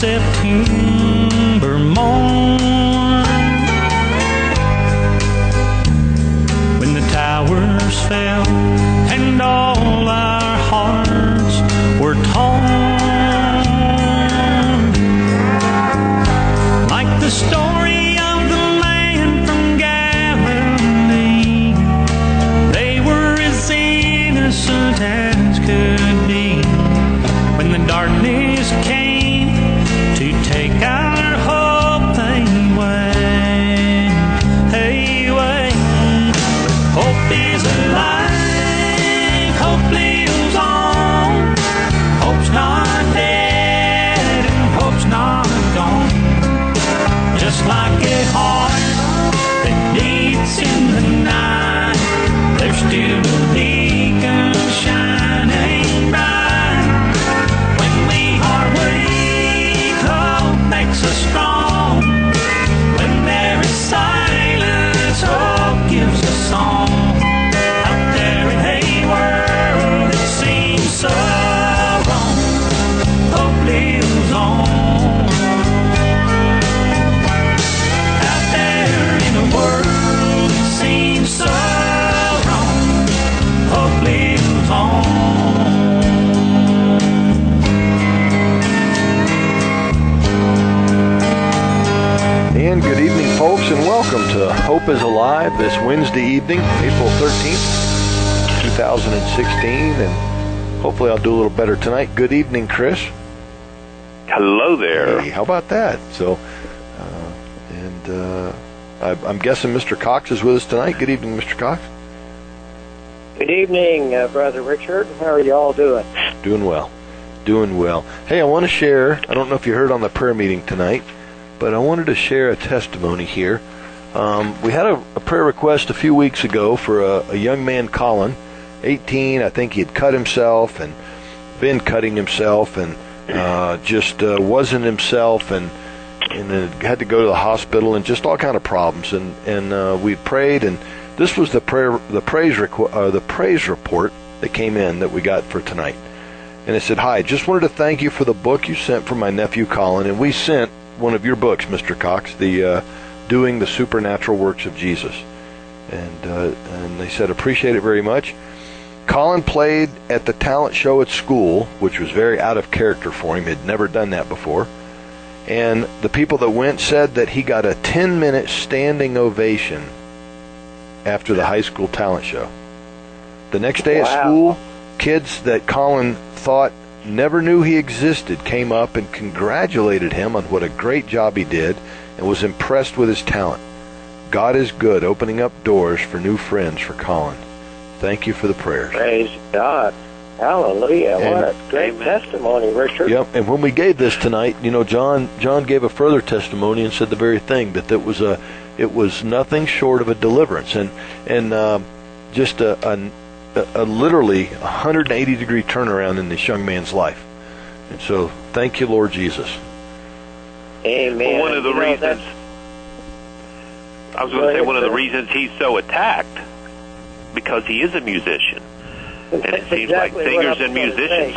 September morn, when the towers fell and all our hearts were torn, like the story of the man from Galilee. They were as innocent as could be when the darkness came to take our hope away, away. But hope is alive, hope lives on, hope's not dead and hope's not gone. Just like a heart that beats in the night, there's still a beacon shining bright. When we are weak, hope makes us strong. When there is silence, hope gives us song. Out there in a world that seems so wrong, hope lives on. Out there in a world that seems so wrong, hope lives on. And good evening, folks, and welcome to Hope is Alive this Wednesday evening, April 13th, 2016, and hopefully I'll do a little better tonight. Good evening, Chris. Hello there. Hey, how about that? So, I'm guessing Mr. Cox is with us tonight. Good evening, Mr. Cox. Good evening, Brother Richard. How are you all doing? Doing well. Doing well. Hey, I want to share, I don't know if you heard on the prayer meeting tonight, but I wanted to share a testimony here. We had a prayer request a few weeks ago for a young man, Colin, 18. I think he had cut himself and been cutting himself and just wasn't himself and had to go to the hospital and just all kind of problems. And we prayed, and this was the praise report that came in that we got for tonight. And it said, "Hi, just wanted to thank you for the book you sent for my nephew Colin, and we sent one of your books, Mr. Cox, the Doing the Supernatural Works of Jesus." And they said, appreciate it very much. Colin played at the talent show at school, which was very out of character for him. He'd never done that before. And the people that went said that he got a 10-minute standing ovation after the high school talent show. The next day at school, kids that Colin thought never knew he existed came up and congratulated him on what a great job he did and was impressed with his talent. God is good, opening up doors for new friends for Colin. Thank you for the prayers. Praise God. Hallelujah. What a great testimony, Richard. Yep, and when we gave this tonight, John gave a further testimony and said the very thing, that it was nothing short of a deliverance and just a literally 180-degree turnaround in this young man's life. And so, thank you, Lord Jesus. Amen. Well, one of the reasons, I was going to say, one of the reasons he's so attacked, because he is a musician. And it seems exactly like singers and musicians.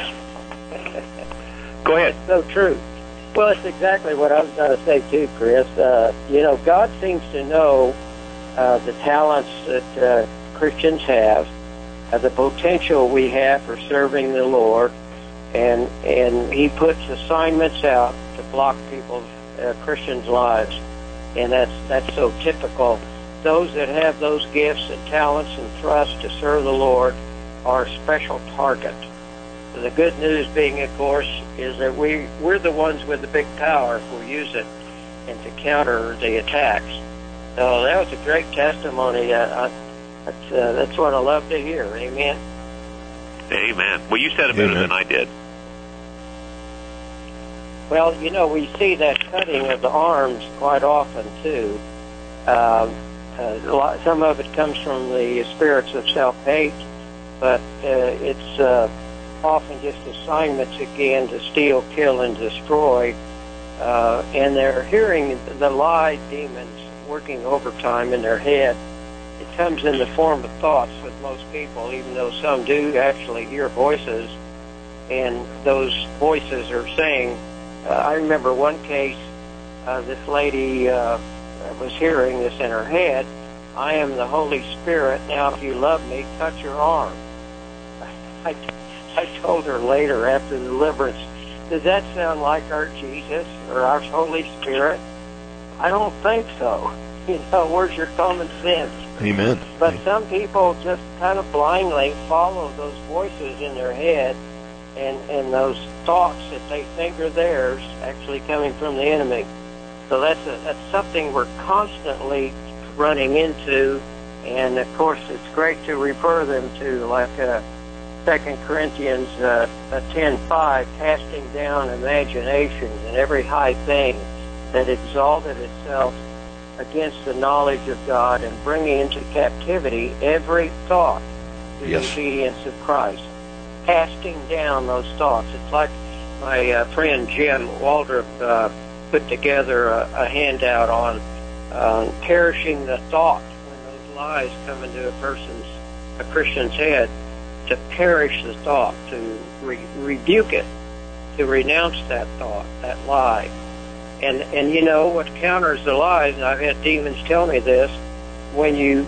Go ahead. It's so true. Well, it's exactly what I was going to say, too, Chris. God seems to know the talents that Christians have, the potential we have for serving the Lord, and He puts assignments out to block people's Christians' lives, and that's so typical. Those that have those gifts and talents and thrust to serve the Lord are a special target. The good news being, of course, is that we're the ones with the big power if we use it and to counter the attacks. So that was a great testimony. That's what I love to hear. Amen. Amen. Well, you said it better than I did. Well, we see that cutting of the arms quite often, too. Some of it comes from the spirits of self-hate, but it's often just assignments, again, to steal, kill, and destroy. And they're hearing the lie demons working overtime in their head. It comes in the form of thoughts with most people, even though some do actually hear voices, and those voices are saying I remember one case, this lady was hearing this in her head, I am the Holy Spirit, now if you love me, touch your arm. I told her later after the deliverance, does that sound like our Jesus or our Holy Spirit? I don't think so. You know, where's your common sense? Amen. But some people just kind of blindly follow those voices in their head and those thoughts that they think are theirs actually coming from the enemy. So that's something we're constantly running into, and of course it's great to refer them to like 2 Corinthians 10:5, casting down imaginations and every high thing that exalted itself against the knowledge of God, and bringing into captivity every thought to the obedience of Christ. Casting down those thoughts. It's like my friend Jim Waldrop put together a handout on perishing the thought when those lies come into a Christian's head. To perish the thought, to rebuke it, to renounce that thought, that lie. And you know what counters the lies, and I've had demons tell me this, when you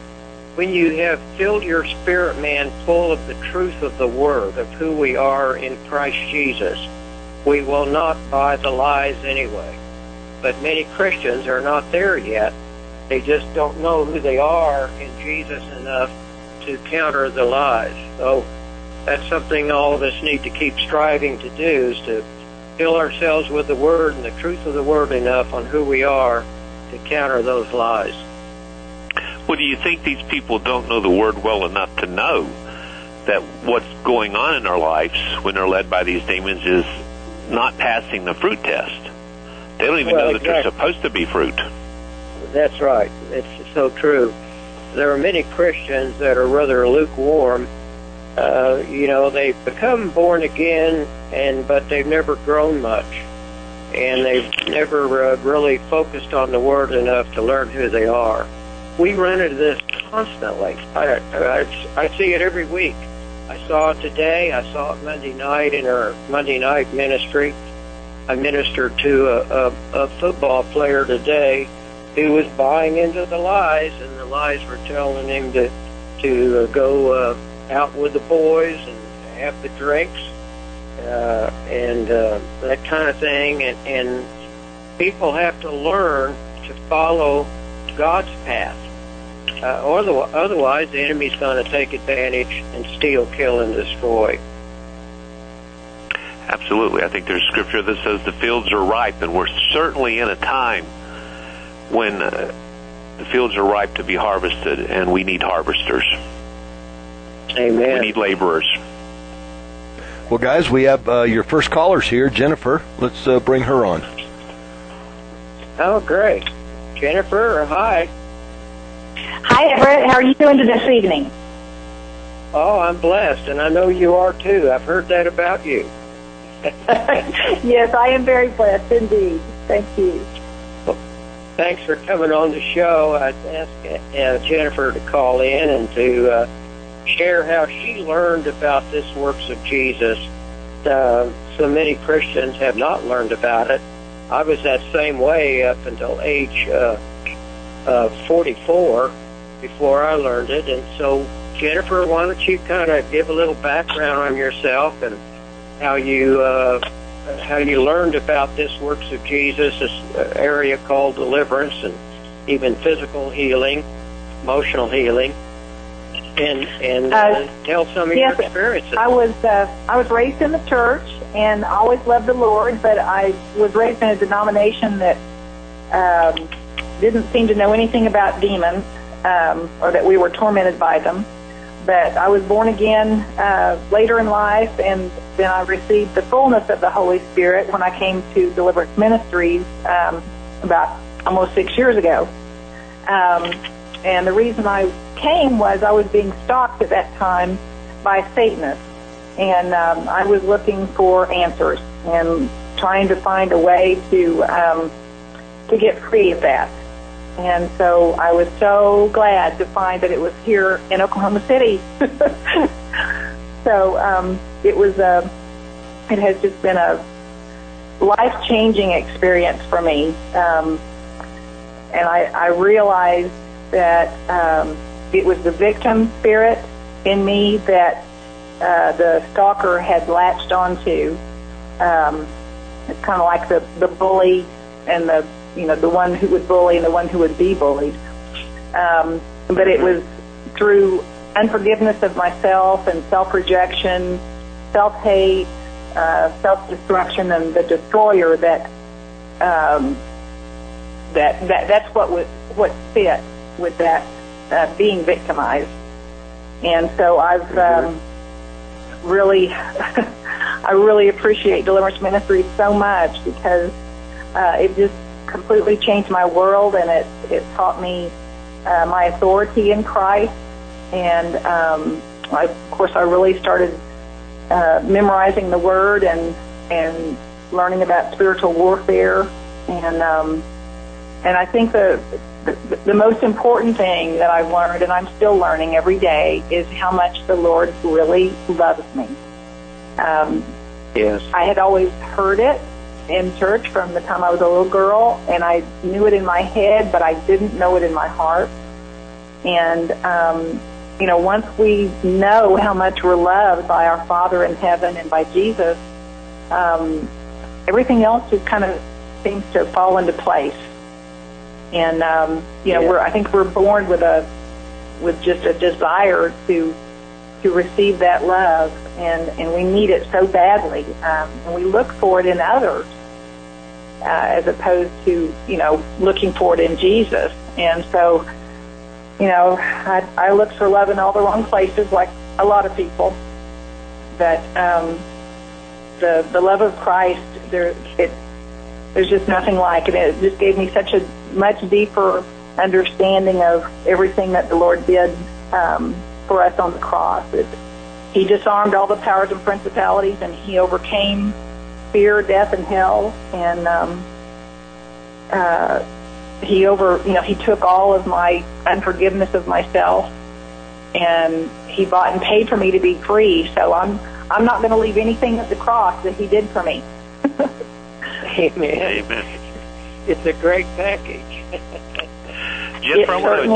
have filled your spirit man full of the truth of the Word, of who we are in Christ Jesus, we will not buy the lies anyway. But many Christians are not there yet. They just don't know who they are in Jesus enough to counter the lies. So that's something all of us need to keep striving to do, is to fill ourselves with the Word and the truth of the Word enough on who we are to counter those lies. Well, do you think these people don't know the Word well enough to know that what's going on in their lives when they're led by these demons is not passing the fruit test? They don't even know that they're supposed to be fruit. That's right. It's so true. There are many Christians that are rather lukewarm. You know, they've become born again, but they've never grown much. And they've never really focused on the Word enough to learn who they are. We run into this constantly. I see it every week. I saw it today. I saw it Monday night in our Monday night ministry. I ministered to a football player today who was buying into the lies, and the lies were telling him to go out with the boys and have the drinks and that kind of thing. And people have to learn to follow God's path. Otherwise, the enemy's going to take advantage and steal, kill, and destroy. Absolutely. I think there's scripture that says the fields are ripe, and we're certainly in a time when the fields are ripe to be harvested, and we need harvesters. Amen. We need laborers. Well, guys, we have your first callers here, Jennifer. Let's bring her on. Oh, great. Jennifer, hi. Hi, Everett. How are you doing this evening? Oh, I'm blessed, and I know you are too. I've heard that about you. Yes, I am very blessed indeed. Thank you. Well, thanks for coming on the show. I asked Jennifer to call in and to share how she learned about this works of Jesus. So many Christians have not learned about it. I was that same way up until age 44 before I learned it. And so, Jennifer, why don't you kind of give a little background on yourself and how you learned about this works of Jesus, this area called deliverance, and even physical healing, emotional healing, and tell some of your experiences. I was raised in the church and always loved the Lord, but I was raised in a denomination that didn't seem to know anything about demons, or that we were tormented by them. But I was born again later in life, and then I received the fullness of the Holy Spirit when I came to Deliverance Ministries about almost 6 years ago. And the reason I came was I was being stalked at that time by Satanists, and I was looking for answers and trying to find a way to get free of that. And so I was so glad to find that it was here in Oklahoma City. So it has just been life-changing experience for me. And I realized that it was the victim spirit in me that the stalker had latched onto. It's kind of like the bully and the one who would bully and the one who would be bullied. But it was through unforgiveness of myself and self-rejection, self-hate, self-destruction, and the destroyer that's what fit with that being victimized. And so I've really I really appreciate Deliverance Ministry so much because it just completely changed my world, and it taught me my authority in Christ. And of course, I really started memorizing the Word and learning about spiritual warfare. And I think the most important thing that I've learned, and I'm still learning every day, is how much the Lord really loves me. Yes. I had always heard it in church from the time I was a little girl, and I knew it in my head, but I didn't know it in my heart. And, once we know how much we're loved by our Father in heaven and by Jesus, everything else just kind of seems to fall into place. And, I think we're born with just a desire to receive that love, and we need it so badly. And we look for it in others, as opposed to, looking for it in Jesus. And so, I look for love in all the wrong places, like a lot of people. But the love of Christ, there's just nothing like it. It just gave me such a much deeper understanding of everything that the Lord did for us on the cross. He disarmed all the powers and principalities, and He overcame fear, death, and hell. And He took all of my unforgiveness of myself, and He bought and paid for me to be free. So I'm not going to leave anything at the cross that He did for me. Amen. Amen. It's a great package. Jennifer,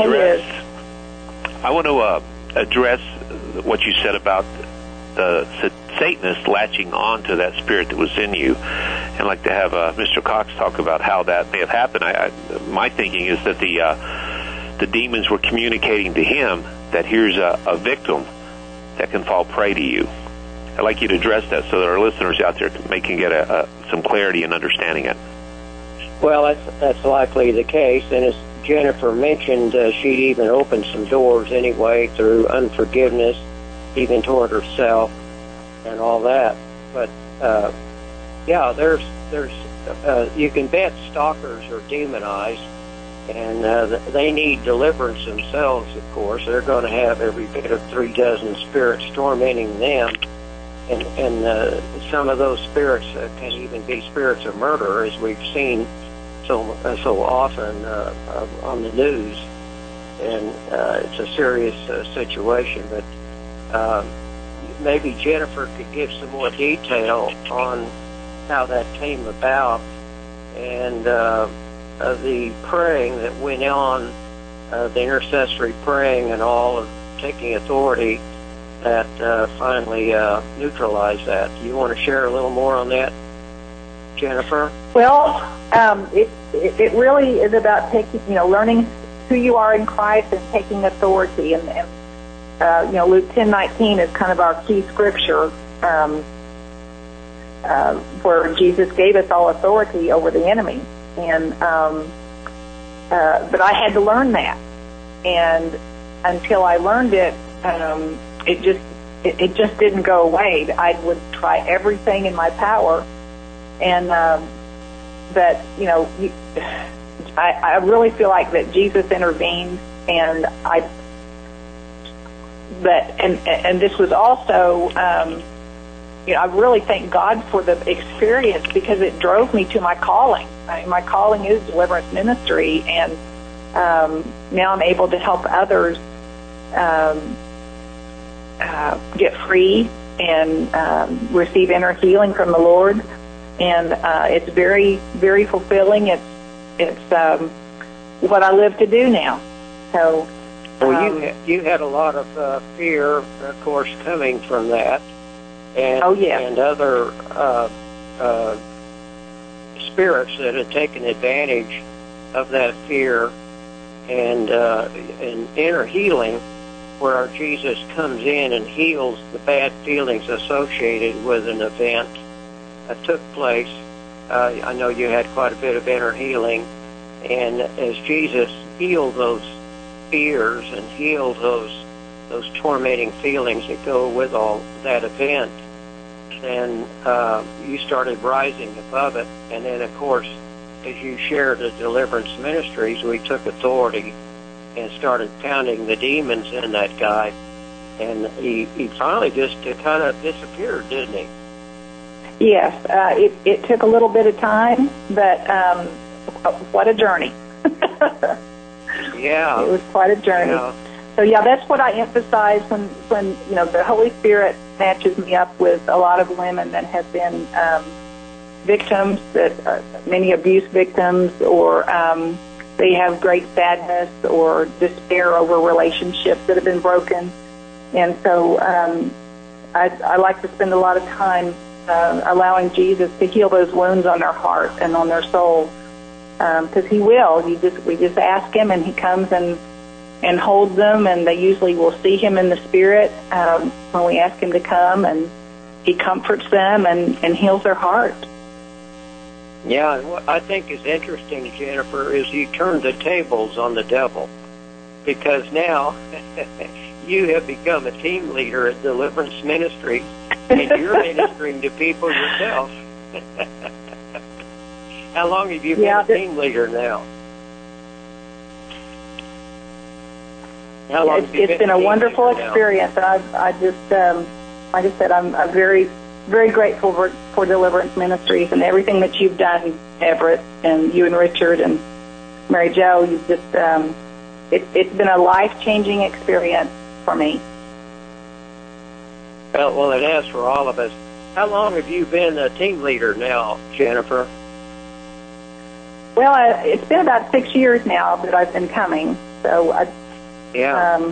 I want to address what you said about the Satanist latching on to that spirit that was in you. And I'd like to have Mr. Cox talk about how that may have happened. My thinking is that the demons were communicating to him that here's a victim that can fall prey to you. I'd like you to address that so that our listeners out there can get some clarity in understanding it. Well, that's likely the case, and as Jennifer mentioned, she'd even opened some doors anyway through unforgiveness, even toward herself, and all that. But there's you can bet stalkers are demonized, and they need deliverance themselves. Of course, they're going to have every bit of 36 spirits tormenting them. And some of those spirits can even be spirits of murder, as we've seen so often on the news. And it's a serious situation. But maybe Jennifer could give some more detail on how that came about and the praying that went on, the intercessory praying and all of taking authority that finally neutralized that. Do you want to share a little more on that, Jennifer? Well, it really is about learning who you are in Christ and taking authority. And Luke 10:19 is kind of our key scripture, where Jesus gave us all authority over the enemy. And but I had to learn that, and until I learned it, it just didn't go away. I would try everything in my power, and but I really feel like that Jesus intervened, and this was also I really thank God for the experience, because it drove me to my calling. My calling is deliverance ministry, and now I'm able to help others get free and receive inner healing from the Lord. and it's very, very fulfilling. It's what I live to do now. So, well, you had a lot of fear, of course, coming from that, and and other spirits that had taken advantage of that fear, and inner healing, where our Jesus comes in and heals the bad feelings associated with an event that took place. I know you had quite a bit of inner healing, and as Jesus healed those fears and healed those tormenting feelings that go with all that event, then you started rising above it. And then, of course, as you shared the deliverance ministries, we took authority and started pounding the demons in that guy, and he finally just kind of disappeared, didn't he? Yes, it took a little bit of time, but what a journey. Yeah. It was quite a journey. Yeah. So, that's what I emphasize when the Holy Spirit matches me up with a lot of women that have been victims, that many abuse victims, or they have great sadness or despair over relationships that have been broken. And so I like to spend a lot of time allowing Jesus to heal those wounds on their heart and on their soul, because he will. We just ask him, and he comes and holds them, and they usually will see him in the spirit when we ask him to come, and he comforts them and heals their heart. Yeah, and what I think is interesting, Jennifer, is you turned the tables on the devil, because now you have become a team leader at Deliverance Ministry, and you're ministering to people yourself. How long have you been a team leader now? How long have you it's been a wonderful experience, and I just, like I said, I'm very, very grateful for Deliverance Ministries and everything that you've done, Everett, and you and Richard and Mary Jo. You've just, it's been a life-changing experience for me. Well, it has for all of us. How long have you been a team leader now, Jennifer? Well, it's been about 6 years now that I've been coming. So, yeah.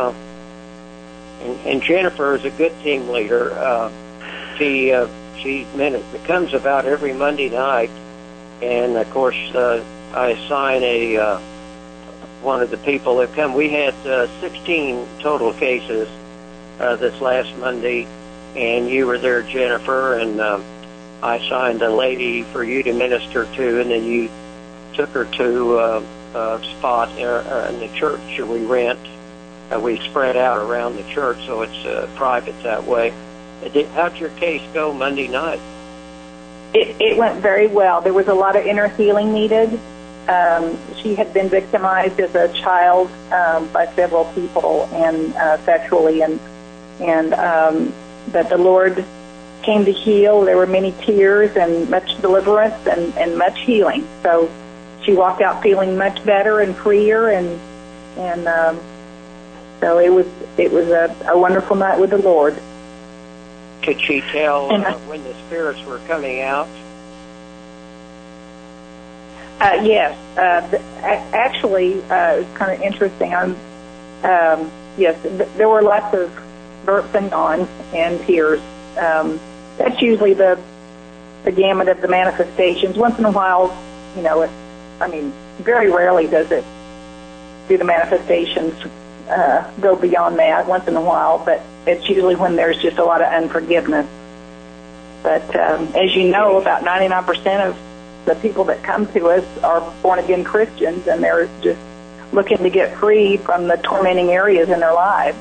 And Jennifer is a good team leader. She comes about every Monday night, and of course I assign one of the people that come. We had 16 total cases this last Monday, and you were there, Jennifer, and I assigned a lady for you to minister to, and then you took her to a spot in the church we rent. We spread out around the church, so it's private that way. How'd your case go Monday night? It went very well. There was a lot of inner healing needed. She had been victimized as a child by several people, and sexually, and that the Lord came to heal. There were many tears and much deliverance and much healing. So she walked out feeling much better and freer, and so it was a wonderful night with the Lord. Could she tell when the spirits were coming out? Yes. Actually, it's kind of interesting. Yes, there were lots of burps and yawns and tears. That's usually the gamut of the manifestations. Once in a while, very rarely do the manifestations go beyond that. Once in a while, but it's usually when there's just a lot of unforgiveness. But as you know, about 99% of the people that come to us are born-again Christians, and they're just looking to get free from the tormenting areas in their lives.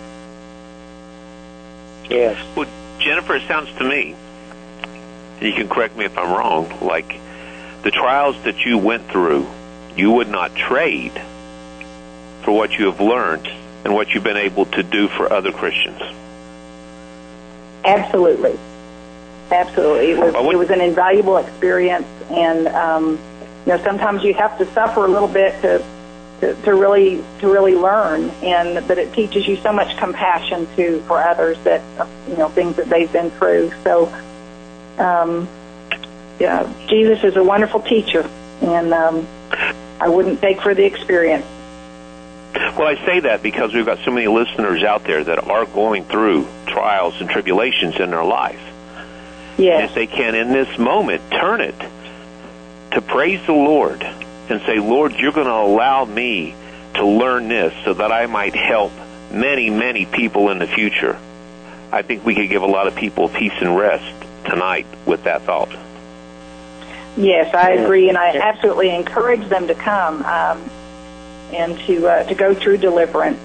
Yes. Well, Jennifer, it sounds to me, and you can correct me if I'm wrong, like the trials that you went through, you would not trade for what you have learned and what you've been able to do for other Christians. Absolutely. Absolutely. It was an invaluable experience, and sometimes you have to suffer a little bit to really learn, but it teaches you so much compassion too for others that things that they've been through. So Jesus is a wonderful teacher, and I wouldn't take for the experience. Well, I say that because we've got so many listeners out there that are going through trials and tribulations in their life. Yes. And if they can, in this moment, turn it to praise the Lord and say, Lord, you're going to allow me to learn this so that I might help many, many people in the future. I think we could give a lot of people peace and rest tonight with that thought. Yes, I agree, and I absolutely encourage them to come and to go through deliverance.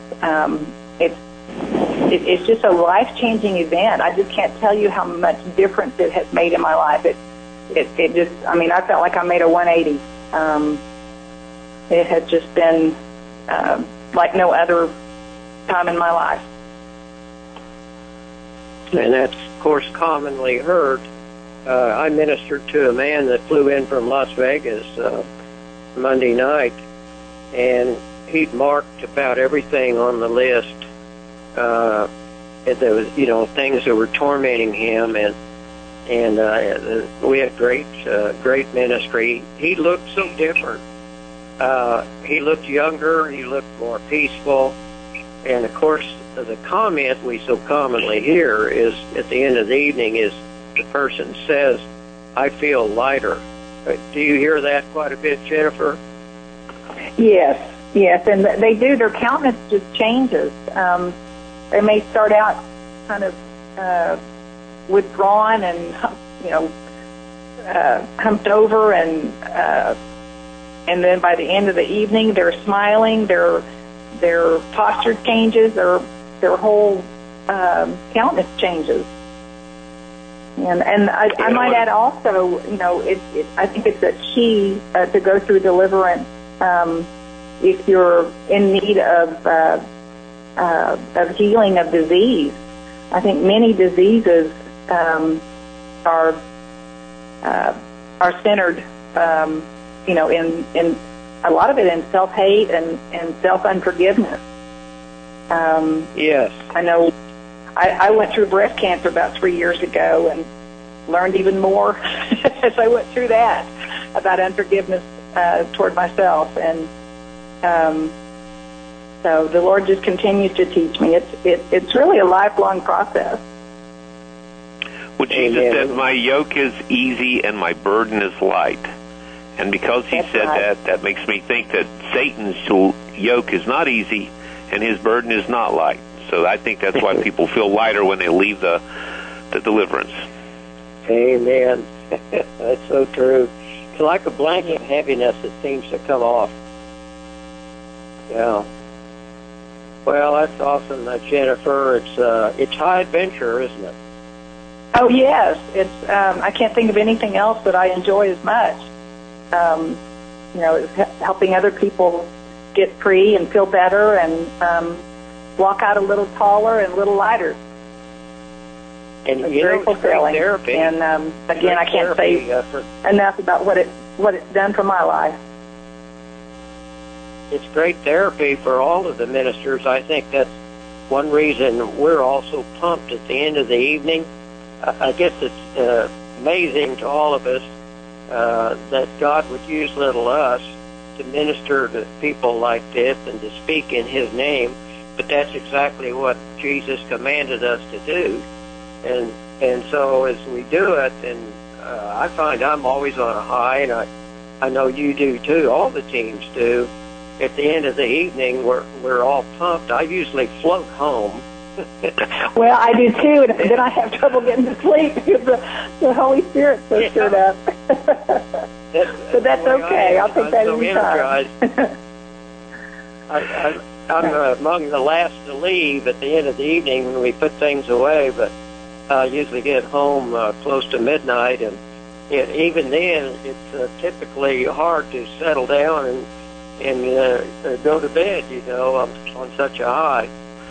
It's just a life-changing event. I just can't tell you how much difference it has made in my life. It just, I mean, I felt like I made a 180. It had just been like no other time in my life. And that's, of course, commonly heard. I ministered to a man that flew in from Las Vegas Monday night, and he'd marked about everything on the list. There was, things that were tormenting him, and we had great ministry. He looked so different. He looked younger. He looked more peaceful. And of course, the comment we so commonly hear is at the end of the evening is the person says, "I feel lighter." Do you hear that quite a bit, Jennifer? Yes, and they do. Their countenance just changes. They may start out kind of withdrawn and humped over, and then by the end of the evening, they're smiling. Their posture changes. Their whole countenance changes. And I might add also, I think it's a key to go through deliverance if you're in need of healing of disease. I think many diseases are centered, in a lot of it in self-hate and self-unforgiveness. Yes. I know I went through breast cancer about 3 years ago and learned even more as I went through that about unforgiveness toward myself. And so the Lord just continues to teach me. It's really a lifelong process. Well, Jesus said, "My yoke is easy and my burden is light." And because he said that, that makes me think that Satan's yoke is not easy and his burden is not light. So I think that's why people feel lighter when they leave the deliverance. Amen. That's so true. It's like a blanket of heaviness that seems to come off. Yeah. Well, that's awesome, Jennifer. It's high adventure, isn't it? Oh yes, it's. I can't think of anything else that I enjoy as much. It's helping other people get free and feel better and walk out a little taller and a little lighter. And it's very fulfilling. Therapy. And again, I can't say enough about what it's done for my life. It's great therapy for all of the ministers. I think that's one reason we're also pumped at the end of the evening. I guess it's amazing to all of us that God would use little us to minister to people like this and to speak in His name. But that's exactly what Jesus commanded us to do. And so as we do it, and I find I'm always on a high, and I know you do too, all the teams do. At the end of the evening, we're all pumped. I usually float home. Well, I do too, and then I have trouble getting to sleep because the Holy Spirit's so stirred up. But that's okay. I'll take that anytime. I'm among the last to leave at the end of the evening when we put things away, but I usually get home close to midnight, and even then, it's typically hard to settle down and go to bed, on such a high.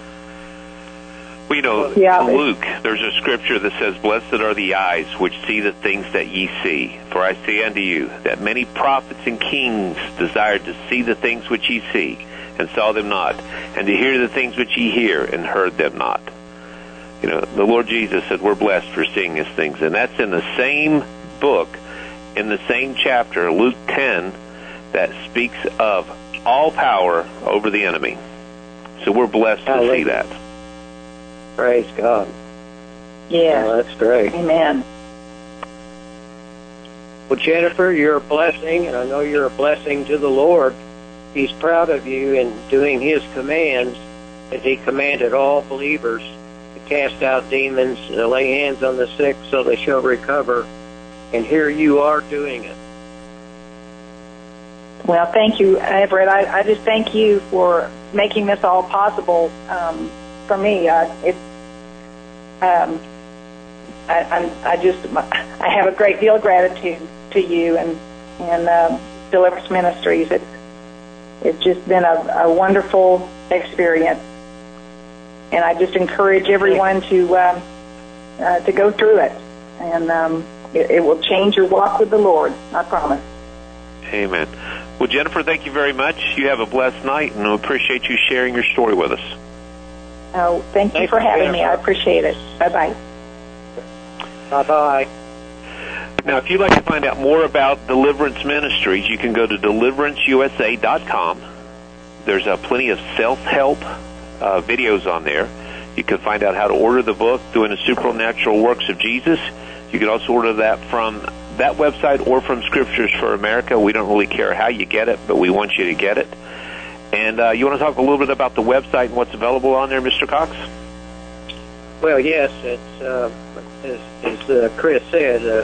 Well, in Luke, there's a scripture that says, "Blessed are the eyes which see the things that ye see. For I say unto you, that many prophets and kings desired to see the things which ye see, and saw them not, and to hear the things which ye hear, and heard them not." The Lord Jesus said we're blessed for seeing His things, and that's in the same book in the same chapter, Luke 10, that speaks of all power over the enemy. So we're blessed to see that. Praise God. Yeah. Oh, that's great. Amen. Well, Jennifer, you're a blessing, and I know you're a blessing to the Lord. He's proud of you in doing His commands, as He commanded all believers to cast out demons, to lay hands on the sick so they shall recover. And here you are doing it. Well, thank you, Everett. I just thank you for making this all possible for me. I have a great deal of gratitude to you and Deliverance Ministries. It's just been a wonderful experience, and I just encourage everyone to go through it, and it will change your walk with the Lord. I promise. Amen. Well, Jennifer, thank you very much. You have a blessed night, and we appreciate you sharing your story with us. Oh, thank you for having me. I appreciate it. Bye-bye. Bye-bye. Now, if you'd like to find out more about Deliverance Ministries, you can go to deliveranceusa.com. There's plenty of self-help videos on there. You can find out how to order the book, Doing the Supernatural Works of Jesus. You can also order that from that website or from Scriptures for America. We don't really care how you get it, but we want you to get it. And you want to talk a little bit about the website and what's available on there, Mr. Cox? Well, yes, it's as Chris said,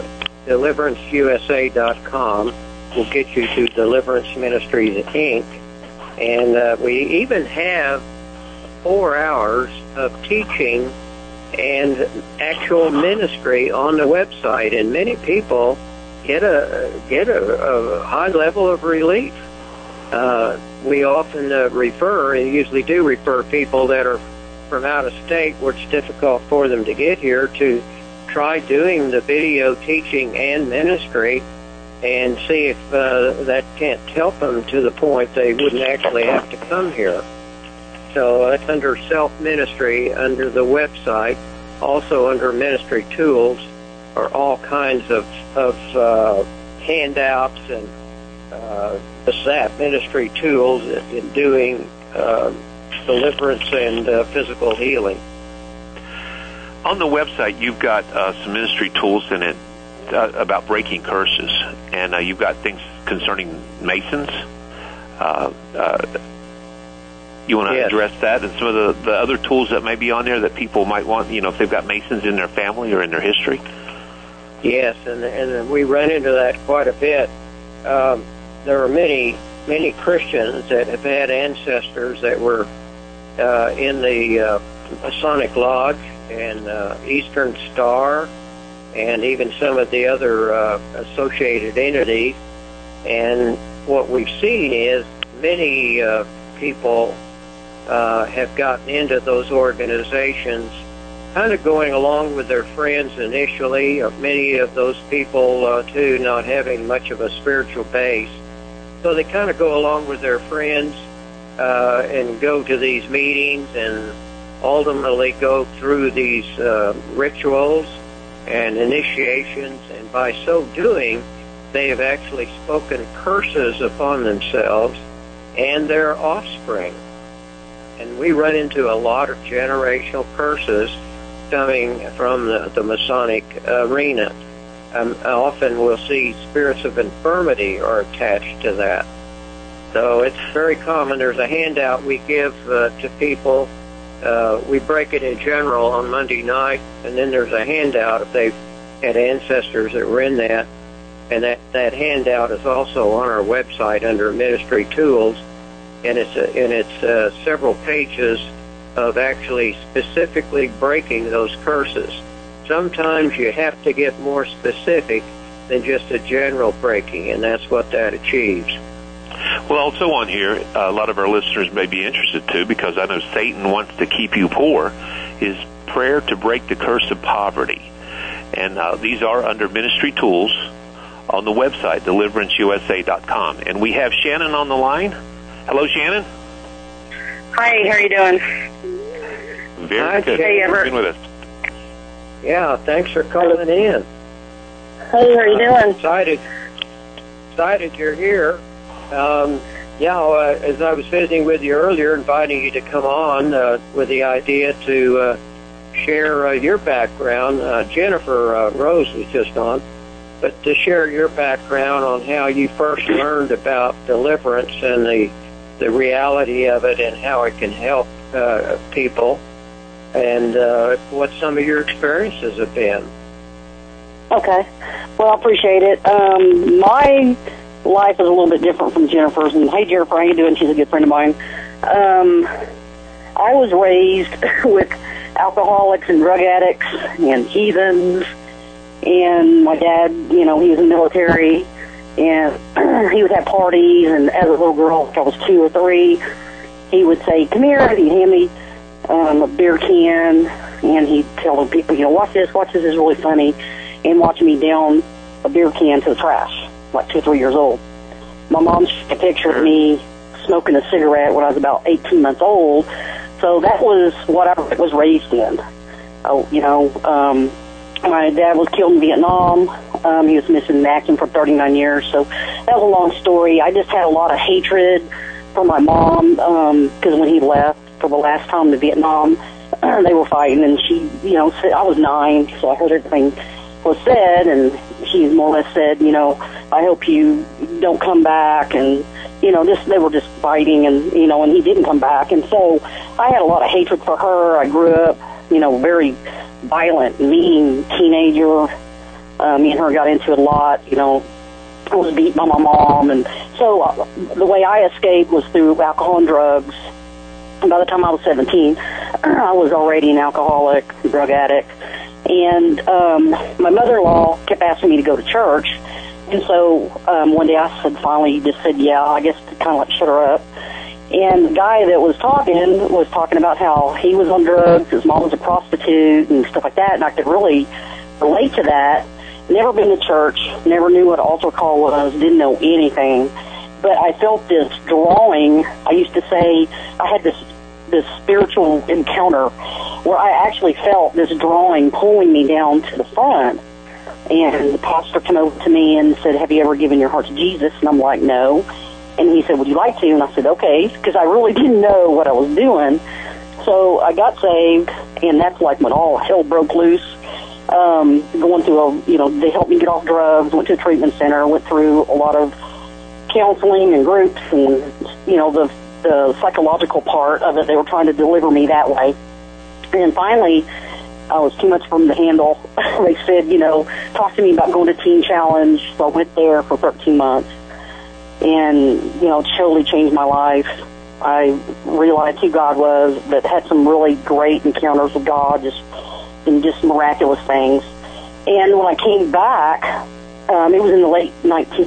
deliveranceusa.com will get you to Deliverance Ministries, Inc. And we even have 4 hours of teaching and actual ministry on the website, and many people get a high level of relief. We often refer, and usually do refer, people that are from out of state where it's difficult for them to get here to try doing the video teaching and ministry and see if that can't help them to the point they wouldn't actually have to come here. So that's under self-ministry under the website. Also under ministry tools are all kinds of handouts and ministry tools in doing deliverance and physical healing. On the website, you've got some ministry tools in it about breaking curses, and you've got things concerning Masons. You want to address that and some of the other tools that may be on there that people might want, if they've got Masons in their family or in their history? Yes, and we run into that quite a bit. There are many Christians that have had ancestors that were in the Masonic Lodge and Eastern Star and even some of the other associated entities. And what we've seen is many people have gotten into those organizations kind of going along with their friends initially, many of those people, too, not having much of a spiritual base. So they kind of go along with their friends and go to these meetings and ultimately go through these rituals and initiations, and by so doing, they have actually spoken curses upon themselves and their offspring. And we run into a lot of generational curses coming from the Masonic arena. Often we'll see spirits of infirmity are attached to that. So it's very common. There's a handout we give to people. We break it in general on Monday night, and then there's a handout if they've had ancestors that were in that. And that handout is also on our website under Ministry Tools. And it's several pages of actually specifically breaking those curses. Sometimes you have to get more specific than just a general breaking, and that's what that achieves. Well, also on here, a lot of our listeners may be interested too, because I know Satan wants to keep you poor, is prayer to break the curse of poverty. And these are under Ministry Tools on the website, deliveranceusa.com. And we have Shannon on the line. Hello, Shannon. Hi, how are you doing? Very good. Hey, Everett. With us. Yeah, thanks for calling in. Hey, how are you doing? Excited. excited you're here. As I was visiting with you earlier, inviting you to come on with the idea to share your background. Jennifer Rose was just on, but to share your background on how you first learned about deliverance and the reality of it and how it can help people, and what some of your experiences have been. Okay. Well, I appreciate it. My life is a little bit different from Jennifer's. And hey, Jennifer, how you doing? She's a good friend of mine. I was raised with alcoholics and drug addicts and heathens. And my dad, he was in the military. And he would have parties. And as a little girl, like I was 2 or 3, he would say, "Come here," and he'd hand me a beer can. And he'd tell the people, watch this is really funny. And watch me down a beer can to the trash, like 2 or 3 years old. My mom took a picture of me smoking a cigarette when I was about 18 months old. So that was what I was raised in. My dad was killed in Vietnam. He was missing in action for 39 years. So that was a long story. I just had a lot of hatred for my mom because when he left for the last time to Vietnam, they were fighting. And she, said, I was 9, so I heard everything was said, and she more or less said, I hope you don't come back, and they were just fighting, and and he didn't come back, and so I had a lot of hatred for her. I grew up, very violent, mean teenager. Me and her got into it a lot. I was beaten by my mom, and so the way I escaped was through alcohol and drugs. And by the time I was 17, I was already an alcoholic, drug addict. And my mother-in-law kept asking me to go to church. And so one day I finally just said, yeah, I guess to kind of like shut her up. And the guy that was talking about how he was on drugs, his mom was a prostitute and stuff like that. And I could really relate to that. Never been to church, never knew what altar call was, didn't know anything. But I felt this drawing. I used to say I had this spiritual encounter where I actually felt this drawing pulling me down to the front. And the pastor came over to me and said, "Have you ever given your heart to Jesus?" And I'm like, "No." And he said, "Would you like to?" And I said, "Okay," because I really didn't know what I was doing. So I got saved, and that's like when all hell broke loose. Going through they helped me get off drugs, went to a treatment center, went through a lot of counseling and groups, and the psychological part of it. They were trying to deliver me that way. And finally, I was too much for them to handle. They said, talk to me about going to Teen Challenge. So I went there for 13 months. And, it totally changed my life. I realized who God was, but had some really great encounters with God, just miraculous things. And when I came back, it was in the late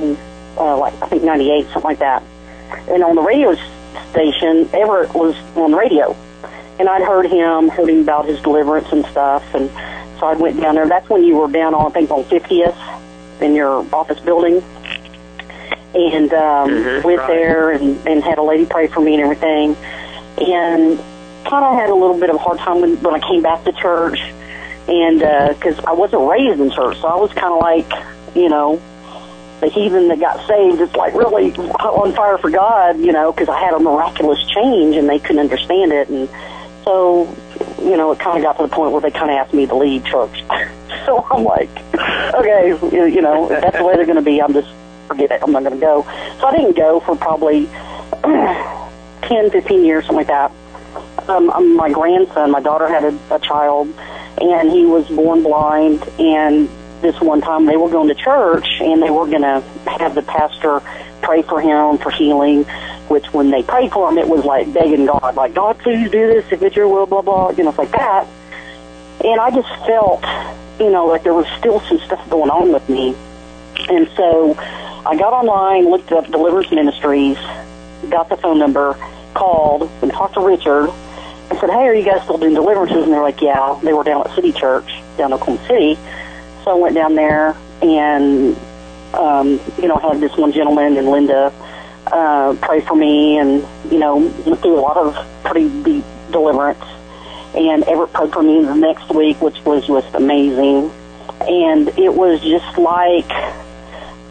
98, something like that. And on the radio station, Everett was on the radio. And I'd heard him about his deliverance and stuff. And so I went down there. That's when you were down on 50th in your office building. And went there and had a lady pray for me and everything. And kind of had a little bit of a hard time when I came back to church. And because I wasn't raised in church, so I was kind of like, the heathen that got saved. It's like really on fire for God, because I had a miraculous change and they couldn't understand it. And so, it kind of got to the point where they kind of asked me to leave church. So I'm like, okay, if that's the way they're going to be, forget it. I'm not going to go. So I didn't go for probably 10, 15 years, something like that. My grandson, my daughter had a child, and he was born blind, and this one time they were going to church, and they were going to have the pastor pray for him for healing, which when they prayed for him, it was like begging God, like, "God, please do this if it's your will," blah, blah, like that. And I just felt, like there was still some stuff going on with me. And so I got online, looked up Deliverance Ministries, got the phone number, called, and talked to Richard. I said, "Hey, are you guys still doing deliverances?" And they're like, "Yeah." They were down at City Church, down in Oklahoma City. So I went down there and, had this one gentleman and Linda pray for me and, went through a lot of pretty deep deliverance. And Everett prayed for me the next week, which was just amazing. And it was just like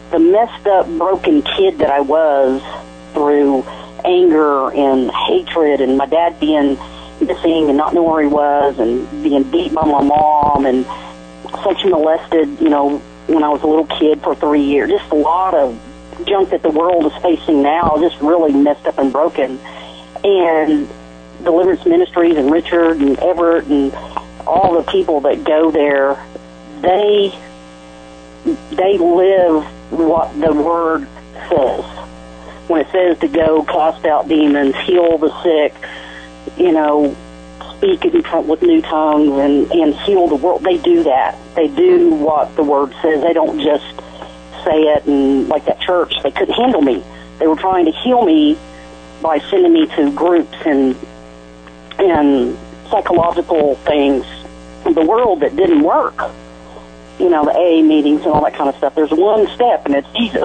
the messed up, broken kid that I was through anger and hatred and my dad being missing and not knowing where he was and being beat by my mom and sexually molested, you know, when I was a little kid for 3 years. Just a lot of junk that the world is facing now, just really messed up and broken. And Deliverance Ministries and Richard and Everett and all the people that go there, they live what the Word says. When it says to go cast out demons, heal the sick, you know, speak with new tongues and heal the world, they do that. They do what the Word says. They don't just say it, and like that church, they couldn't handle me. They were trying to heal me by sending me to groups and psychological things in the world that didn't work. You know, the AA meetings and all that kind of stuff. There's one step, and it's Jesus.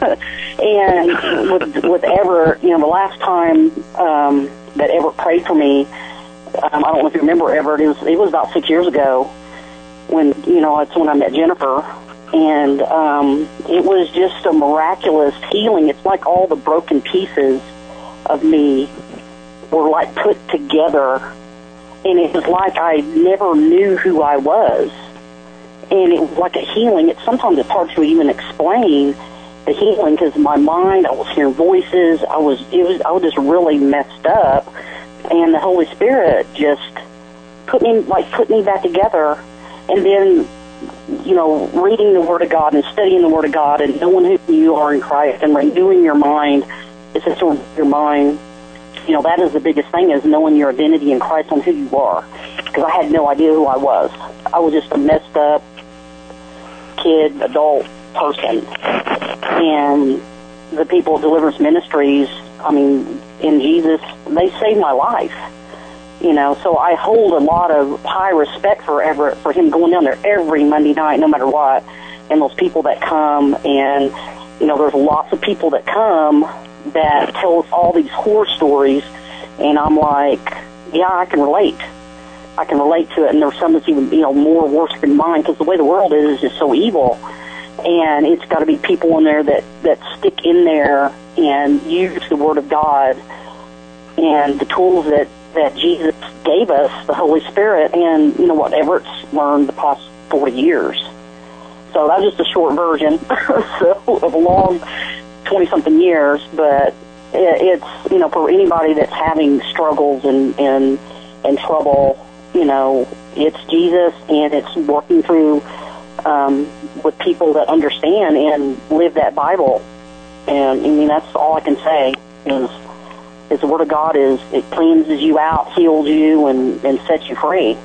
And with Everett, you know, the last time that Everett prayed for me, I don't know if you remember Everett, it was about 6 years ago when, you know, it's when I met Jennifer. And it was just a miraculous healing. It's like all the broken pieces of me were like put together, and it was like I never knew who I was. And it was like a healing. Sometimes it's hard to even explain the healing because my mind, I was hearing voices. I was just really messed up, and the Holy Spirit just put me back together. And then, you know, reading the Word of God and studying the Word of God and knowing who you are in Christ and renewing your mind. It's just your mind. You know, that is the biggest thing, is knowing your identity in Christ on who you are. Because I had no idea who I was. I was just a messed up kid, adult person. And the people at Deliverance Ministries, I mean, in Jesus, they saved my life. You know, so I hold a lot of high respect for Everett, for him going down there every Monday night, no matter what. And those people that come, and, you know, there's lots of people that come that tell us all these horror stories, and I'm like, yeah, I can relate. I can relate to it, and there's some that's even, you know, more worse than mine, because the way the world is just so evil. And it's got to be people in there that stick in there and use the Word of God and the tools that Jesus gave us, the Holy Spirit, and, you know, what Everett's learned the past 40 years. So that's just a short version of a long 20-something years, but it's, you know, for anybody that's having struggles and trouble, you know, it's Jesus, and it's working through with people that understand and live that Bible. And, I mean, that's all I can say is the Word of God it cleanses you out, heals you, and sets you free.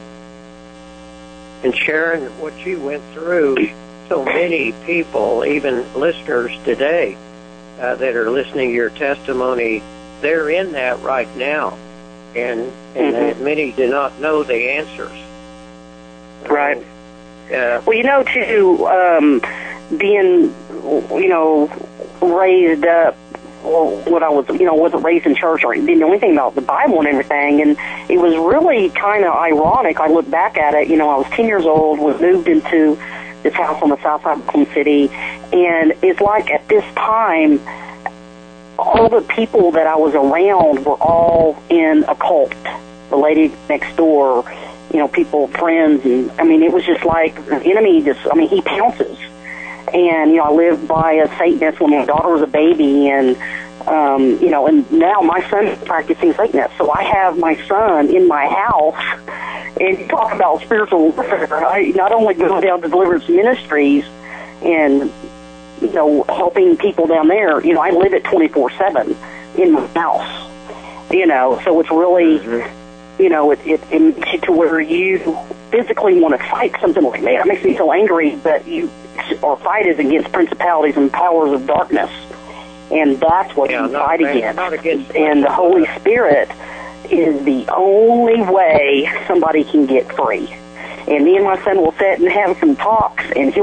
And Sharon, what you went through, so many people, even listeners today, that are listening to your testimony, they're in that right now. And many do not know the answers. Right. Well, you know, too, being, you know, raised up, what I was, you know, wasn't raised in church or didn't know anything about the Bible and everything, and it was really kind of ironic. I look back at it, you know, I was 10 years old, was moved into this house on the south side of Oklahoma City, and it's like at this time, all the people that I was around were all in a cult. The lady next door, you know, people, friends, and I mean, it was just like the enemy he pounces. And, you know, I lived by a Satanist when my daughter was a baby, and, you know, and now my son's practicing Satanist. So I have my son in my house, and you talk about spiritual warfare. I not only go down to Deliverance Ministries and, you know, helping people down there, you know, I live it 24/7 in my house, you know, so it's really, you know, it makes you to where you physically want to fight something like that. It makes me so angry, but our fight is against principalities and powers of darkness, and that's what you fight against. And the Holy Spirit is the only way somebody can get free. And me and my son will sit and have some talks, and he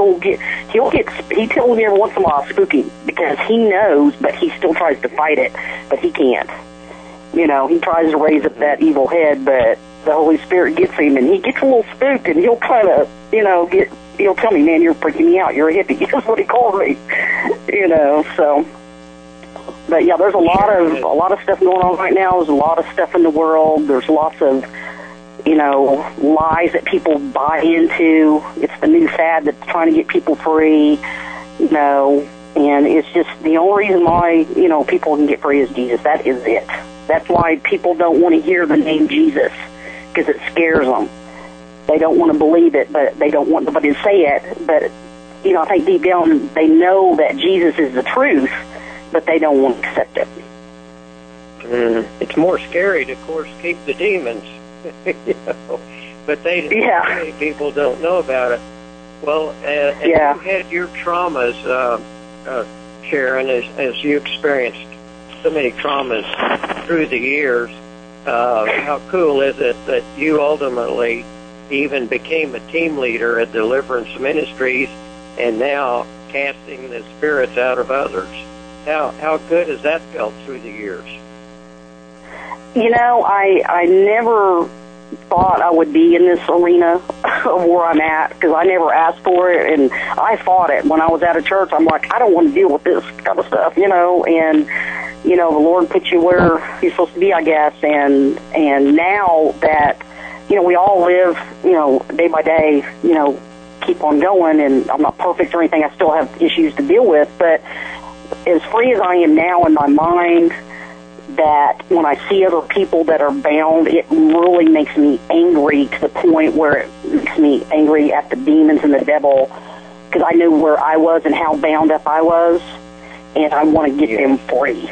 tells me every once in a while spooky, because he knows, but he still tries to fight it, but he can't. You know, he tries to raise up that evil head, but the Holy Spirit gets him, and he gets a little spooked, and he'll kind of, you know, he'll tell me, man, you're freaking me out. You're a hippie. That's what he calls me. So. But yeah, there's a lot of stuff going on right now. There's a lot of stuff in the world. There's lots of, lies that people buy into. It's the new fad that's trying to get people free, and it's just the only reason why, people can get free is Jesus. That is it. That's why people don't want to hear the name Jesus, because it scares them. They don't want to believe it, but they don't want somebody to say it. But, I think deep down they know that Jesus is the truth, but they don't want to accept it. It's more scary to, of course, keep the demons, but many people don't know about it. Well, and you had your traumas, Sharon, as you experienced so many traumas through the years. How cool is it that you ultimately even became a team leader at Deliverance Ministries and now casting the spirits out of others? How good has that felt through the years? I never thought I would be in this arena of where I'm at, because I never asked for it, and I fought it. When I was out of church, I'm like, I don't want to deal with this kind of stuff, and, the Lord put you where you're supposed to be, I guess, and now that, we all live, day by day, keep on going, and I'm not perfect or anything. I still have issues to deal with, but as free as I am now in my mind, that when I see other people that are bound, it really makes me angry to the point where it makes me angry at the demons and the devil, because I knew where I was and how bound up I was, and I want to get them free.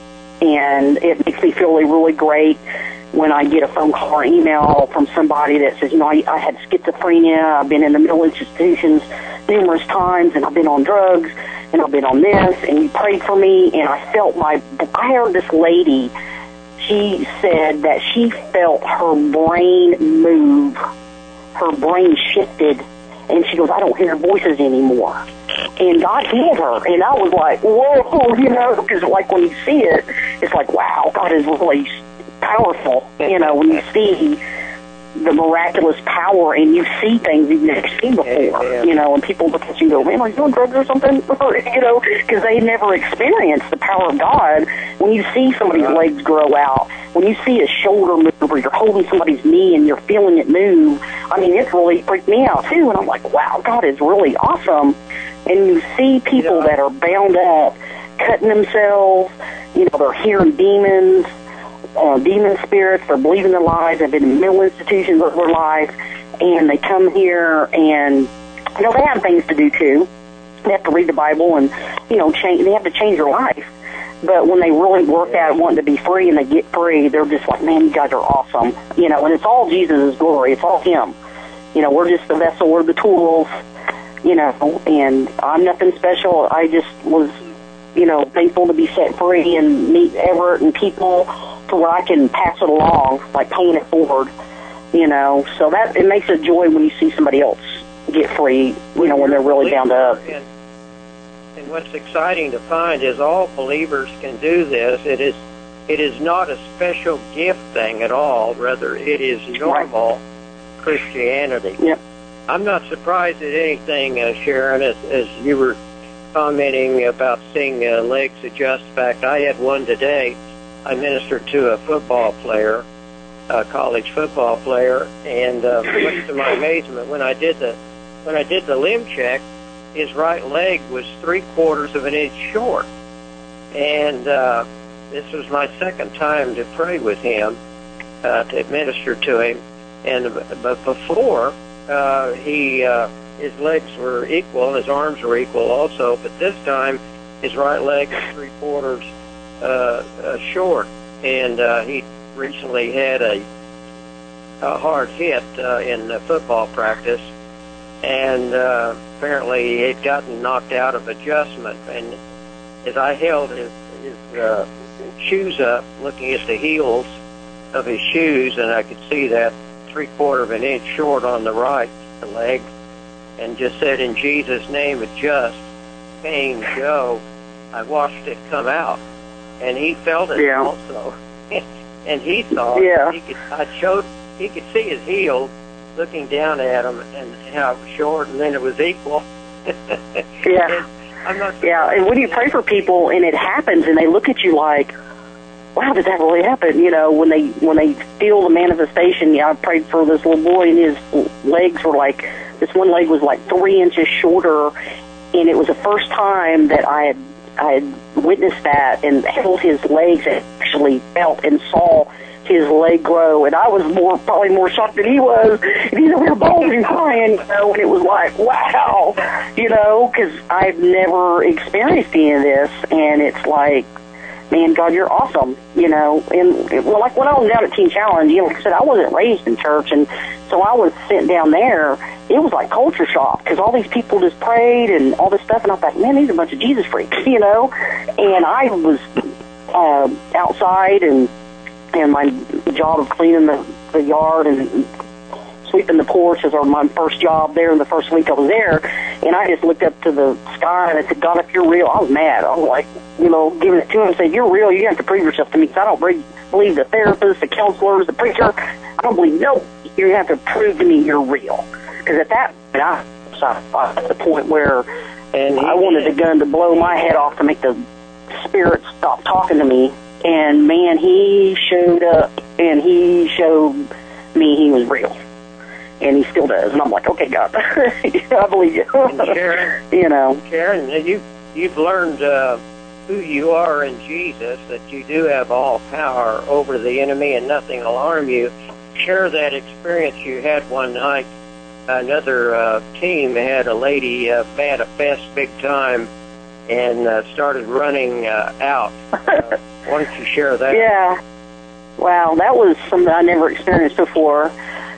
And it makes me feel really great when I get a phone call or email from somebody that says, I had schizophrenia, I've been in the mental institutions numerous times, and I've been on drugs, and I've been on this, and you prayed for me, and I heard this lady, she said that she felt her brain move, her brain shifted, and she goes, I don't hear voices anymore. And God healed her, and I was like, whoa, because when you see it, it's like, wow, God is really powerful, when you see the miraculous power and you see things you've never seen before, and people look at you and go, man, are you doing drugs or something? Because they never experienced the power of God. When you see somebody's legs grow out, when you see a shoulder move, or you're holding somebody's knee and you're feeling it move, it really freaked me out too, and I'm like, wow, God is really awesome. And you see people that are bound up, cutting themselves, they're hearing demons, demon spirits, they're believing the lies, they've been in mental institutions of their life, and they come here and, they have things to do too. They have to read the Bible and, change. They have to change their life. But when they really work at it, wanting to be free, and they get free, they're just like, man, you guys are awesome. And it's all Jesus' glory. It's all Him. We're just the vessel, we're the tools, and I'm nothing special. I just was, thankful to be set free and meet Everett and people to where I can pass it along, like paying it forward, so that it makes a joy when you see somebody else get free, when they're really bound up. And what's exciting to find is all believers can do this. It is not a special gift thing at all. Rather, it is normal Christianity. Yep. I'm not surprised at anything, Sharon, as you were commenting about seeing legs adjust. In fact, I had one today. I ministered to a football player, a college football player, and much to my amazement, when I did the limb check, his right leg was 3/4 of an inch short. And this was my second time to pray with him, to minister to him. But before, his legs were equal, his arms were equal also, but this time his right leg was 3/4 short, and he recently had a hard hit in football practice, and apparently he had gotten knocked out of adjustment. And as I held his shoes up, looking at the heels of his shoes, and I could see that 3/4 of an inch short on the right leg, and just said, in Jesus' name, adjust, pain, go. I watched it come out. And he felt it also, and he thought he could see his heel, looking down at them and how it was short, and then it was equal. Yeah. I'm not sure. Yeah, and when you pray for people and it happens and they look at you like, wow, did that really happen? You know, when they feel the manifestation. I prayed for this little boy and his legs were like, this one leg was like 3 inches shorter, and it was the first time that I had witnessed that and held his legs and actually felt and saw his leg grow, and I was probably more shocked than he was, and he's over here bawling and crying, you know, and it was like, wow, you know, because I've never experienced any of this, and it's like, man, God, you're awesome, you know, and well, like when I was down at Teen Challenge, you know, like I said, I wasn't raised in church, and so I was sent down there, it was like culture shock, because all these people just prayed and all this stuff, and I thought, man, these are a bunch of Jesus freaks, you know, and I was outside, and my job of cleaning the yard and sweeping the porch was my first job there in the first week I was there, and I just looked up to the sky and I said, God, if you're real, I was mad. I was like, you know, giving it to him and said, if you're real, you have to prove yourself to me, because I don't believe the therapists, the counselors, the preacher. I don't believe, no, you have to prove to me you're real. Because at that point, I was at the point where I wanted the gun to blow my head off to make the spirit stop talking to me. And, man, he showed up, and he showed me he was real. And he still does. And I'm like, okay, God, I believe you. Sharon, you know. Sharon, you've learned who you are in Jesus, that you do have all power over the enemy and nothing will harm you. Share that experience you had one night. Another team had a lady had a fest big time and started running out. Why don't you share that? Yeah. Wow, that was something I never experienced before.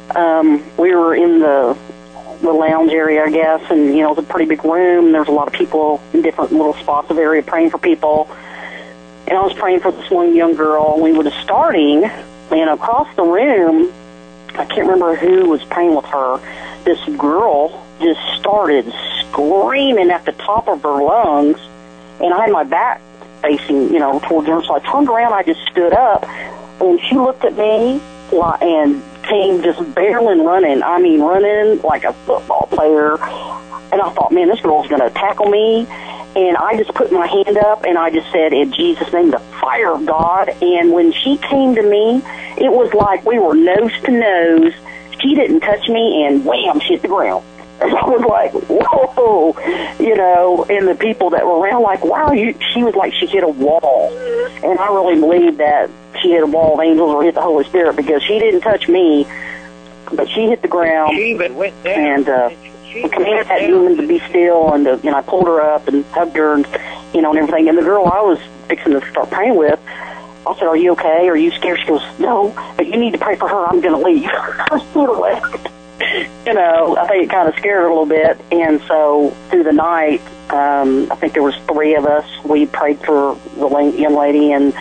We were in the lounge area, I guess, and, you know, it was a pretty big room. There's a lot of people in different little spots of area praying for people. And I was praying for this one young girl, and we were just starting, and across the room, I can't remember who was praying with her, this girl just started screaming at the top of her lungs, and I had my back facing, you know, towards her, so I turned around, I just stood up, and she looked at me and came just barreling running, I mean running like a football player, and I thought, man, this girl's going to tackle me, and I just put my hand up, and I just said, in Jesus' name, the fire of God, and when she came to me, it was like we were nose to nose. She didn't touch me, and wham, she hit the ground. And I was like, whoa, you know, and the people that were around like, wow, she was like she hit a wall. And I really believe that she hit a wall of angels or hit the Holy Spirit, because she didn't touch me, but she hit the ground. She even went down. And commanded that demon to be still, and you know, I pulled her up and hugged her, and you know, and everything. And the girl I was fixing to start praying with, I said, are you okay? Are you scared? She goes, no, but you need to pray for her. I'm going to leave. I sort of left. You know, I think it kind of scared her a little bit. And so through the night, I think there was 3 of us. We prayed for the young lady, and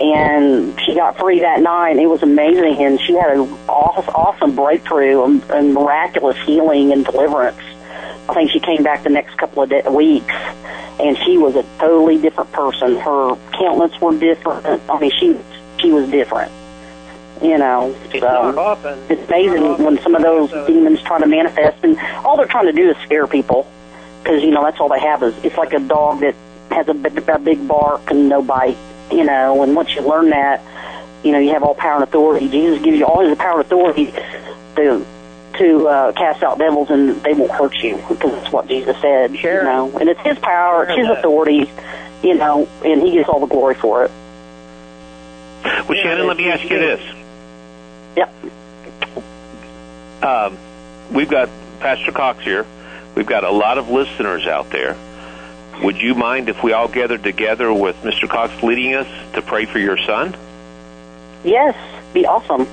she got free that night. It was amazing, and she had an awesome breakthrough and miraculous healing and deliverance. I think she came back the next couple of weeks, and she was a totally different person. Her countenance were different. I mean, she was different. You know, it's amazing when some of those demons try to manifest, and all they're trying to do is scare people, because, you know, that's all they have is, it's like a dog that has a big bark and no bite, you know, and once you learn that, you know, you have all power and authority. Jesus gives you all his power and authority to cast out devils, and they won't hurt you, because that's what Jesus said, you know, and it's his power, it's his authority, you know, and he gets all the glory for it. Well, Shannon, let me ask you this. Yep. We've got Pastor Cox here. We've got a lot of listeners out there. Would you mind if we all gathered together with Mr. Cox leading us to pray for your son? Yes, be awesome.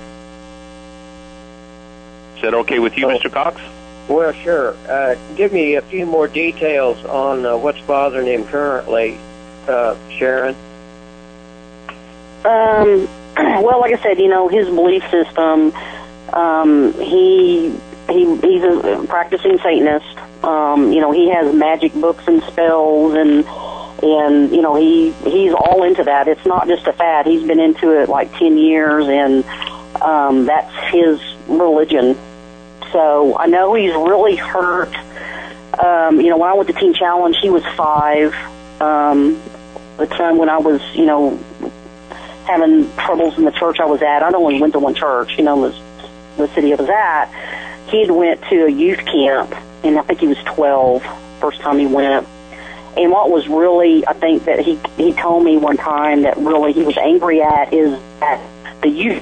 Is that okay with you, Mr. Cox? Well, sure. Give me a few more details on what's bothering him currently, Sharon. Well, like I said, you know, his belief system, he's a practicing Satanist. You know, he has magic books and spells, and you know, he's all into that. It's not just a fad. He's been into it like 10 years, and that's his religion. so I know he's really hurt. You know, when I went to Teen Challenge, he was 5. The time when I was, you know, having troubles in the church I was at, I'd only went to one church, you know, the city I was at. He had went to a youth camp, and I think he was 12 first time he went. And what was really, I think that he told me one time that really he was angry at is that the youth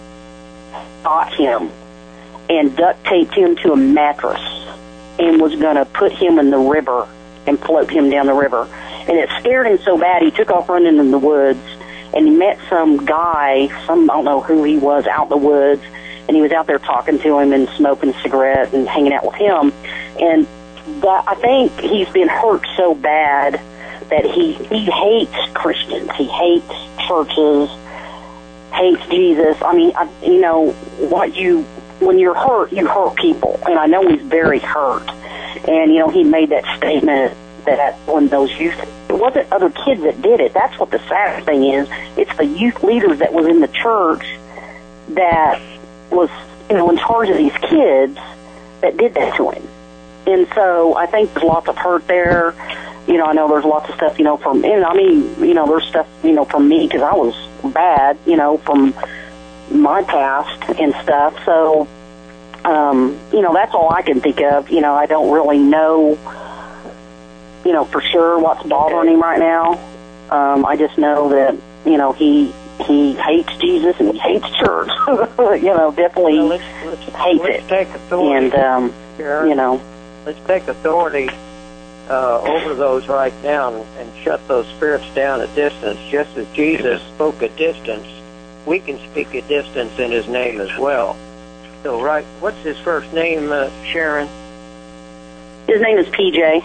got him and duct taped him to a mattress and was going to put him in the river and float him down the river. And it scared him so bad, he took off running in the woods, and he met some guy, I don't know who he was, out in the woods, and he was out there talking to him and smoking a cigarette and hanging out with him. And I think he's been hurt so bad that he hates Christians. He hates churches, hates Jesus. I mean, you know, when you're hurt, you hurt people. And I know he's very hurt. And, you know, he made that statement that when those youth, it wasn't other kids that did it. That's what the sad thing is. It's the youth leaders that was in the church that was, you know, in charge of these kids that did that to him. And so I think there's lots of hurt there. You know, I know there's lots of stuff, you know, from, and I mean, you know, there's stuff, you know, from me because I was bad, you know, from my past and stuff. So, you know, that's all I can think of. You know, I don't really know, you know, for sure what's bothering him right now. I just know that, you know, he hates Jesus and he hates church. You know, definitely hates it. Take authority, and, you know. Let's take authority over those right now and shut those spirits down at distance. Just as Jesus spoke at distance, we can speak at distance in his name as well. So, right, what's his first name, Sharon? His name is PJ.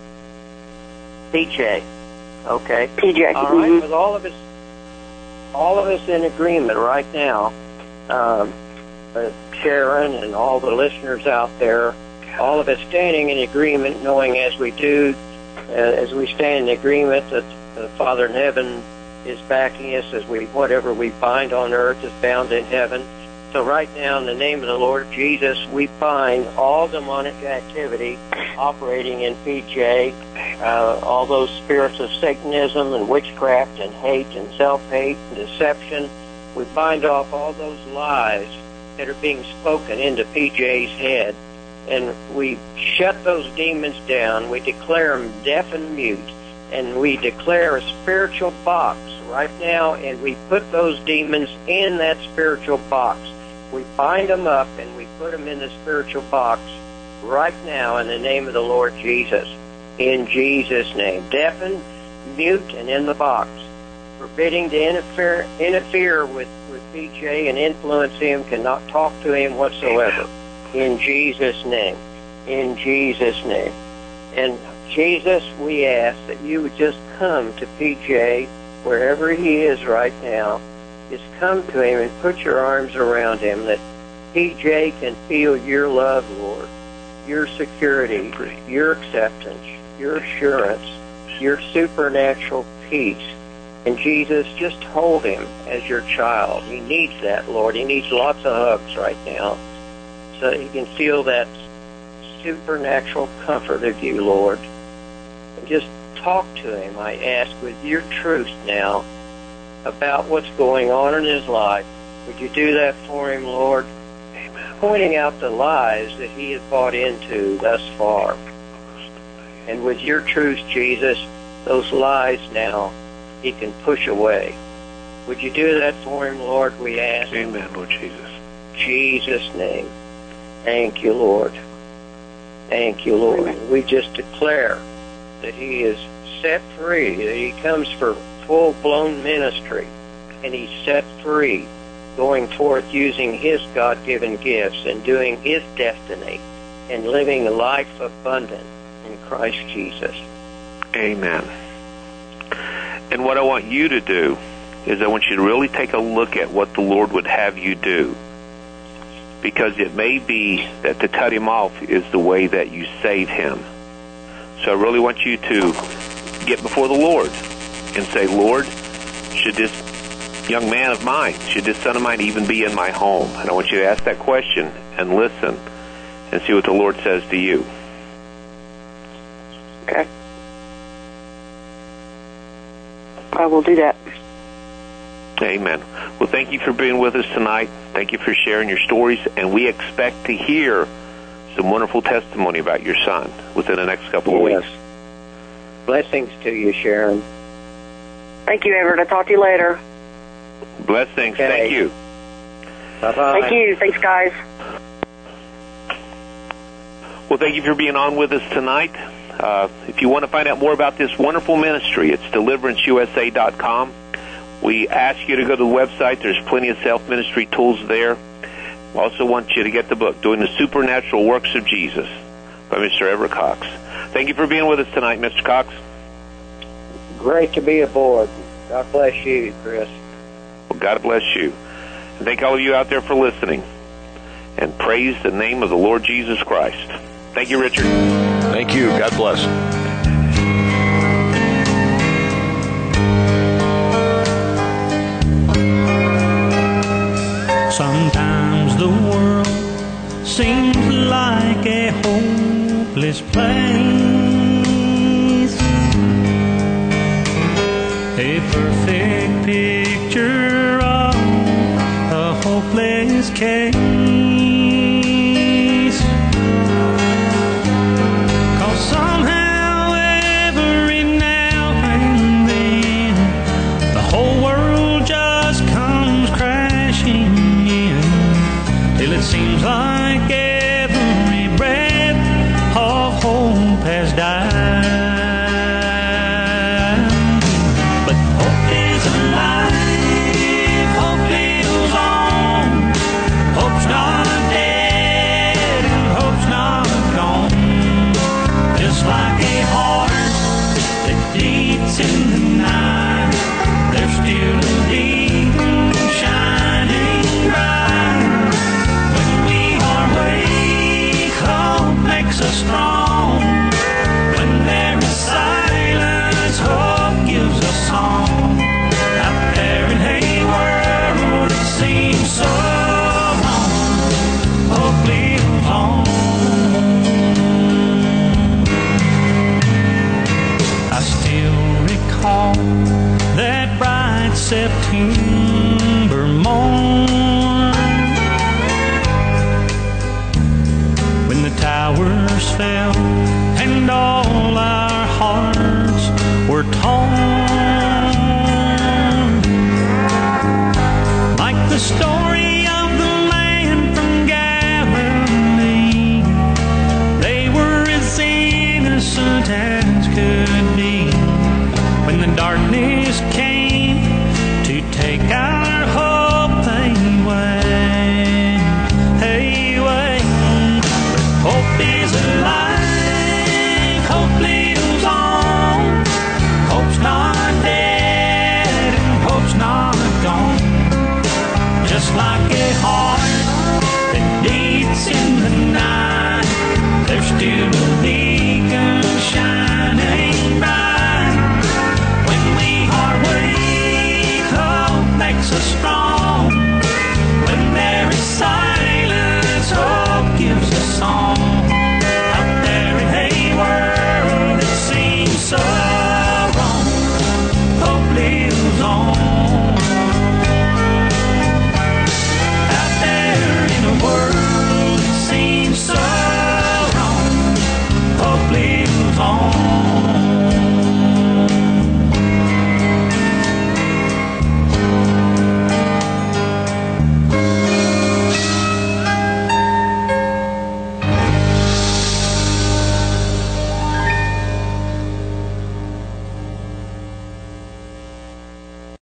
PJ. Okay. PJ. All right, with all of us in agreement right now, Sharon and all the listeners out there, all of us standing in agreement, knowing as we do, as we stand in agreement that the Father in heaven is backing us, as whatever we bind on earth is bound in heaven. So right now, in the name of the Lord Jesus, we bind all demonic activity operating in PJ, all those spirits of Satanism and witchcraft and hate and self-hate and deception. We bind off all those lies that are being spoken into PJ's head. And we shut those demons down. We declare them deaf and mute. And we declare a spiritual box right now, and we put those demons in that spiritual box. We bind them up, and we put them in the spiritual box right now in the name of the Lord Jesus. In Jesus' name. Deafen, mute, and in the box. Forbidding to interfere with PJ and influence him, cannot talk to him whatsoever. In Jesus' name. In Jesus' name. And Jesus, we ask that you would just come to PJ wherever he is right now. Just come to him and put your arms around him, that PJ can feel your love, Lord, your security, your acceptance, your assurance, your supernatural peace. And Jesus, just hold him as your child. He needs that, Lord. He needs lots of hugs right now, so he can feel that supernatural comfort of you, Lord. And just talk to him, I ask, with your truth now about what's going on in his life. Would you do that for him, Lord? Amen. Pointing out the lies that he has bought into thus far. And with your truth, Jesus, those lies now he can push away. Would you do that for him, Lord, we ask? Amen, Lord Jesus. Jesus' name. Thank you, Lord. Thank you, Lord. Amen. We just declare that he is set free, that he comes for full-blown ministry, and he's set free, going forth using his God-given gifts and doing his destiny and living a life abundant in Christ Jesus. Amen. And what I want you to do is I want you to really take a look at what the Lord would have you do. Because it may be that to cut him off is the way that you save him. So I really want you to get before the Lord and say, Lord, should this young man of mine, should this son of mine even be in my home? And I want you to ask that question and listen. and see what the Lord says to you. Okay. I will do that. Amen. Well, thank you for being with us tonight. Thank you for sharing your stories, and we expect to hear some wonderful testimony about your son within the next couple of weeks. Blessings to you, Sharon. Thank you, Everett. I'll talk to you later. Blessings. Okay. Thank you. Bye-bye. Thank you. Thanks, guys. Well, thank you for being on with us tonight. If you want to find out more about this wonderful ministry, it's deliveranceusa.com. We ask you to go to the website. There's plenty of self-ministry tools there. We also want you to get the book, Doing the Supernatural Works of Jesus, by Mr. Everett Cox. Thank you for being with us tonight, Mr. Cox. Great to be aboard. God bless you, Chris. Well, God bless you. And thank all of you out there for listening. And praise the name of the Lord Jesus Christ. Thank you, Richard. Thank you. God bless. Sometimes the world seems like a hopeless place, a perfect picture of a hopeless case. 'Cause somehow every now and then the whole world just comes crashing in, till it seems like every breath of hope has died. But hope is alive, hope lives on, hope's not dead and hope's not gone. Just like a heart that beats in the night, there's still a beacon shining bright. When we are weak, hope makes us strong. When there is silence, hope gives us song. Out there in a world that seems so wrong, hope lives on. I still recall that bright September morn, when the towers fell and all our hearts were torn. Like the story of the man from Galilee, they were as innocent as could be. When the darkness came to take our hope away, away. But hope is alive, hope lives on, hope's not dead and hope's not gone. Just like